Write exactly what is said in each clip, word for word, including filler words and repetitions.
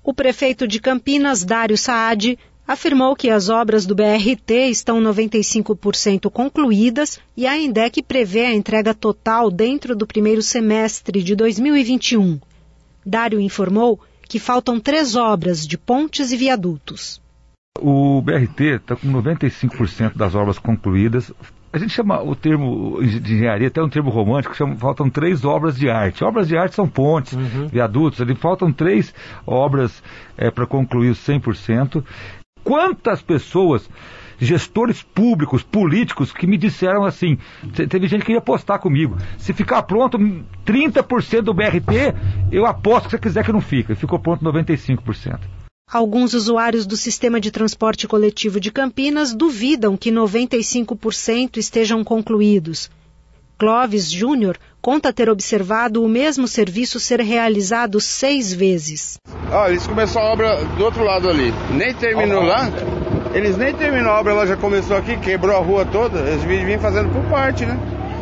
O prefeito de Campinas, Dário Saad, afirmou que as obras do B R T estão noventa e cinco por cento concluídas e a Endec prevê a entrega total dentro do primeiro semestre de dois mil e vinte e um. Dário informou que faltam três obras de pontes e viadutos. O B R T está com noventa e cinco por cento das obras concluídas. A gente chama o termo de engenharia, até um termo romântico, chama, faltam três obras de arte. Obras de arte são pontes, uhum. viadutos, ali faltam três obras é, para concluir os cem por cento. Quantas pessoas, gestores públicos, políticos, que me disseram assim, teve gente que ia apostar comigo, se ficar pronto trinta por cento do B R T, eu aposto que você quiser que não fica, e ficou pronto noventa e cinco por cento. Alguns usuários do sistema de transporte coletivo de Campinas duvidam que noventa e cinco por cento estejam concluídos. Clóvis Júnior conta ter observado o mesmo serviço ser realizado seis vezes. Ah, eles começaram a obra do outro lado ali, nem terminou lá, eles nem terminou a obra, ela já começou aqui, quebrou a rua toda, eles vinham fazendo por parte, né?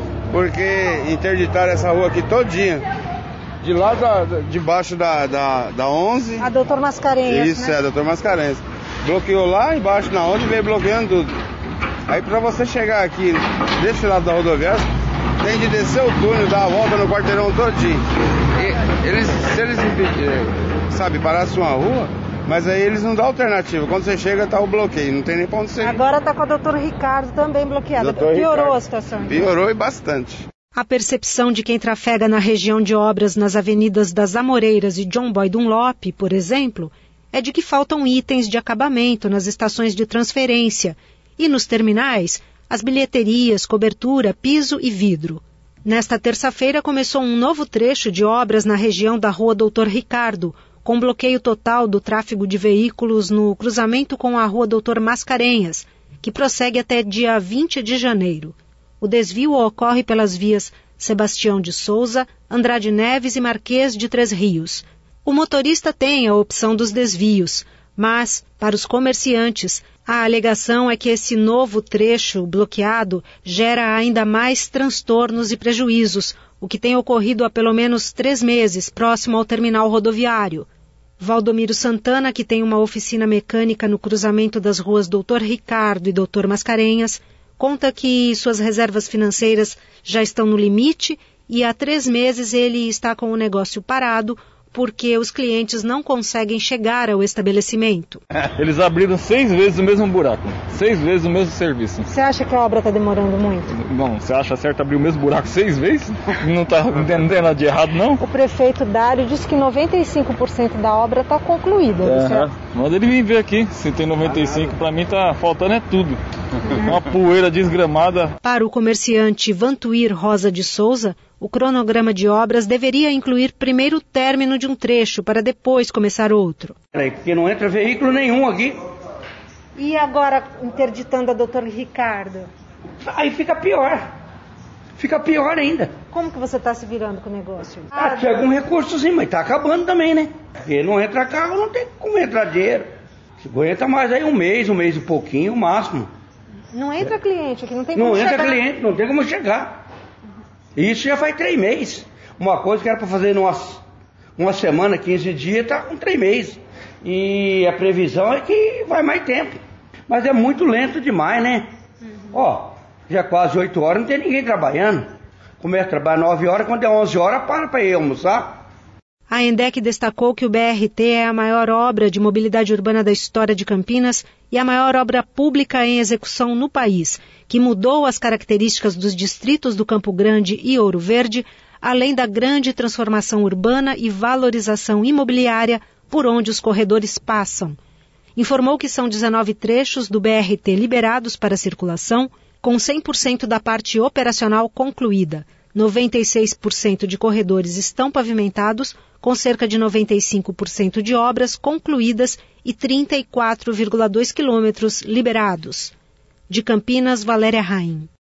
Porque interditaram essa rua aqui todinha. De lá da, de baixo da, da, da onze. A doutor Mascarenhas, Isso, né? é, a doutor Mascarenhas. Bloqueou lá embaixo na onze e veio bloqueando tudo. Aí pra você chegar aqui desse lado da rodoviária, tem de descer o túnel, dar a volta no quarteirão todinho. E eles, se eles, sabe, parassem uma rua, mas aí eles não dão alternativa. Quando você chega, tá o bloqueio, não tem nem pra onde você ir. Agora tá com o doutor Ricardo também bloqueada. doutor Piorou Ricardo. a situação. Então. Piorou e bastante. A percepção de quem trafega na região de obras nas avenidas das Amoreiras e John Boy Dunlop, por exemplo, é de que faltam itens de acabamento nas estações de transferência e nos terminais, as bilheterias, cobertura, piso e vidro. Nesta terça-feira começou um novo trecho de obras na região da Rua doutor Ricardo, com bloqueio total do tráfego de veículos no cruzamento com a Rua doutor Mascarenhas, que prossegue até dia vinte de janeiro. O desvio ocorre pelas vias Sebastião de Souza, Andrade Neves e Marquês de Três Rios. O motorista tem a opção dos desvios, mas, para os comerciantes, a alegação é que esse novo trecho bloqueado gera ainda mais transtornos e prejuízos, o que tem ocorrido há pelo menos três meses, próximo ao terminal rodoviário. Valdomiro Santana, que tem uma oficina mecânica no cruzamento das ruas doutor Ricardo e doutor Mascarenhas, conta que suas reservas financeiras já estão no limite e há três meses ele está com o negócio parado porque os clientes não conseguem chegar ao estabelecimento. Eles abriram seis vezes o mesmo buraco, seis vezes o mesmo serviço. Você acha que a obra está demorando muito? Bom, você acha certo abrir o mesmo buraco seis vezes? Não, tá, não tem nada de errado, não? O prefeito Dário disse que noventa e cinco por cento da obra está concluída. É, manda ele vir ver aqui, se tem noventa e cinco por cento, para mim tá faltando é tudo. Uma poeira desgramada. Para o comerciante Vantuir Rosa de Souza, o cronograma de obras deveria incluir primeiro o término de um trecho para depois começar outro. É, porque não entra veículo nenhum aqui. E agora interditando a doutor Ricardo? Aí fica pior. Fica pior ainda. Como que você está se virando com o negócio? Ah, tinha algum recurso sim, mas está acabando também, né? Porque não entra carro, não tem como entrar dinheiro. Se aguenta mais aí um mês, um mês e pouquinho, o máximo. Não entra cliente aqui, não tem como não chegar. Não entra cliente, não tem como chegar. Isso já faz três meses. Uma coisa que era para fazer numa uma semana, quinze dias, está com três meses. E a previsão é que vai mais tempo. Mas é muito lento demais, né? Uhum. Ó, já quase oito horas, não tem ninguém trabalhando. Começa a trabalhar nove horas, quando é onze horas, para para ir almoçar. A Endec destacou que o B R T é a maior obra de mobilidade urbana da história de Campinas e a maior obra pública em execução no país, que mudou as características dos distritos do Campo Grande e Ouro Verde, além da grande transformação urbana e valorização imobiliária por onde os corredores passam. Informou que são dezenove trechos do B R T liberados para circulação, com cem por cento da parte operacional concluída. noventa e seis por cento de corredores estão pavimentados, com cerca de noventa e cinco por cento de obras concluídas e trinta e quatro vírgula dois quilômetros liberados. De Campinas, Valéria Raim.